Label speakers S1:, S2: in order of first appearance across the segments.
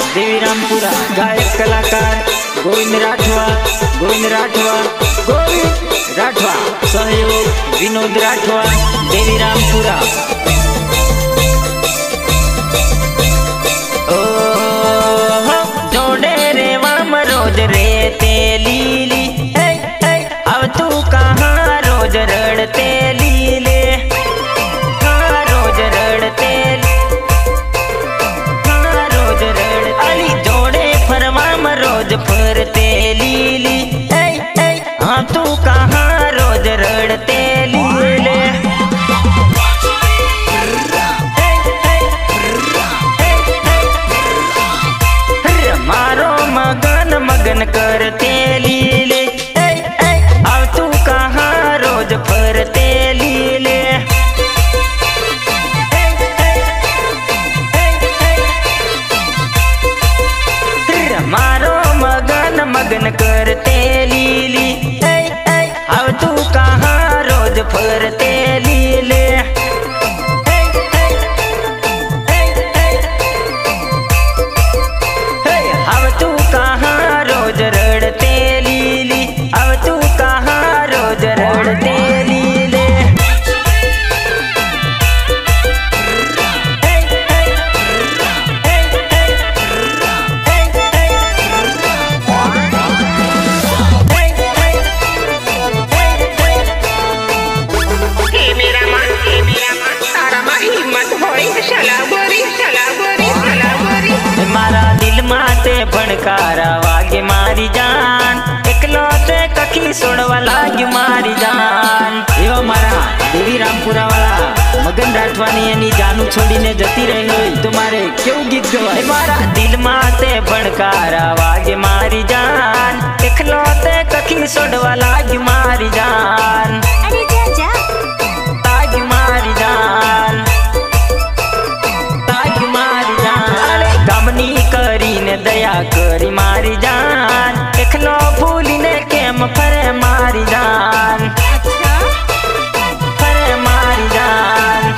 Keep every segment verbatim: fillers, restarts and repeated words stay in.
S1: देवीरामपुरा गायक कलाकार गोविंद राठवा गोविंद राठवा गोविंद राठवा सहयोग विनोद राठवा देवीरामपुरा। ओ जोड़े रे वाम रोज रे तेलीली अब तू कहाँ रोज रड़ते लीले हाँ रोज रड़ते हाँ रोज रड़ अली जोड़े फरवाम रोज फरते लीली हाँ तू कहाँ रोज रड़ते लीले मारो मगन मगन करते लीले अब तू कहाँ रोज फरते लीले मारो मगन मगन करते लीली अब तू कहाँ रोज फरते लीले अब तू कहाँ रोज रड़ते लीली अब तू कहाँ रोज रड़ते लीले मारा दिल माते भड़कारा वागे मारी जान एकलो ते कखी सोड़वा लागी मारी जान एवा मारा देवीरामपुरा वाला मगन राठवानी एनी जानू छोड़ीने जती रही होय तो मारे क्यों गीत गवाय मारा दिल माते भड़कारा वागे मारी जान एकलो ते कखी सोड़वा लागी मारी जान
S2: अरे जा जा
S1: तागी मारी जान तागी मारी जान गमनी करीने दया करी मारी जान एकलो भूलीने केम फरे मारी जान फरे मारी जान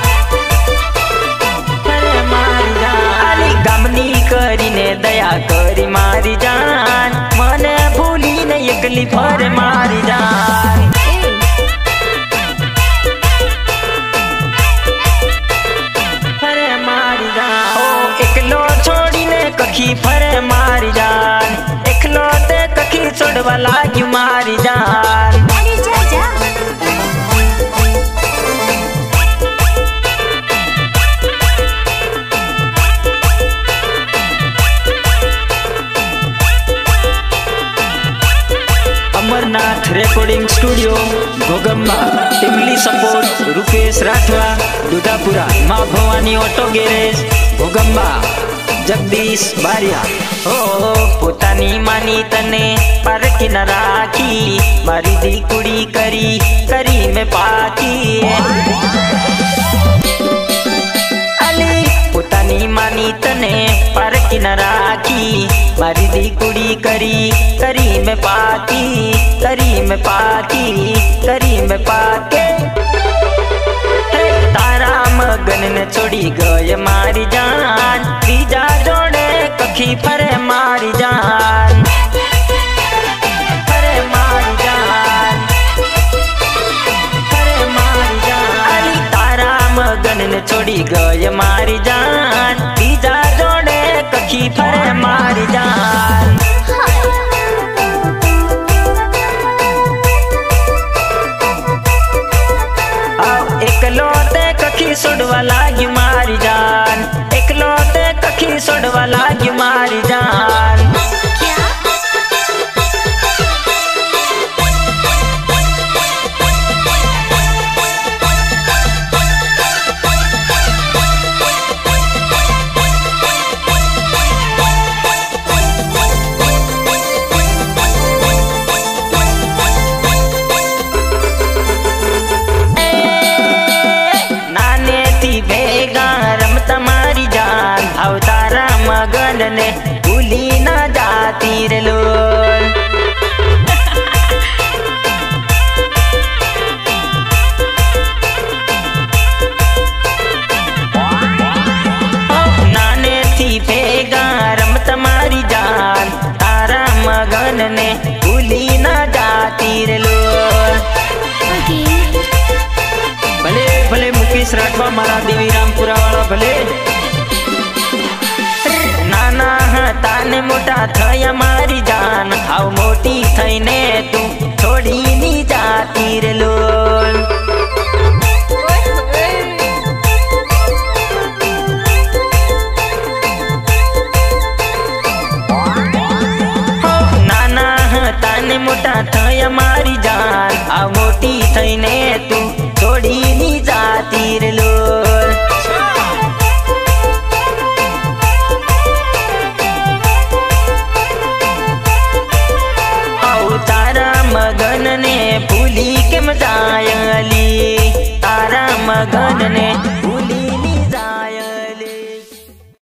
S1: फरे मारी जान अली गमनी करीने दया करी मारी जान मने भूलीने एकली फरे मारी जान फरे मारी जान ओ एकलो छोड़ीने कखी फरे मारी जान एकलो ते कखी छोड़वा लागी मारी जान
S2: अरे जा जा
S1: Amarnath recording studio Ghogamba Timli support Rupesh Rathwa Dudhapura माँ भवानी ऑटो गैरेज घोगम्बा जगदीश बारिया हो पोतानी मानी तने पारखी न राखी मारी दी कुड़ी करी करी में पाकी अली पोतानी मानी तने पारखी न राखी मारी दी कुड़ी करी करी में पाकी करी में पाकी करी में पाके तारा मगन ने छोड़ी गए मारी जान बीजा जोड़े कखी फरे मारी जान फरे मारी जान फरे मारी जान अली तारा मगन ने छोड़ी गए मारी जान बीजा जोड़े कखी फरे मारी जान एकलो ते कखी सोड़वा लागी मारी जान एकलो ते कखी सोड़वा लागी मारी जान ने भूली ना मनीष राठवा मारा देवी रामपुरा वाला भले नाना हता ने मोटा थया मारी जान हाउ मोटी थईने तू छोड़ी नी जाती रे लोल नाना हता ने मोटा थया मारी जान हाउ मोटी थईने तू छोड़ी नी जाती रे लोल तारा मगन ने भूली के मजायली तारा मगन ने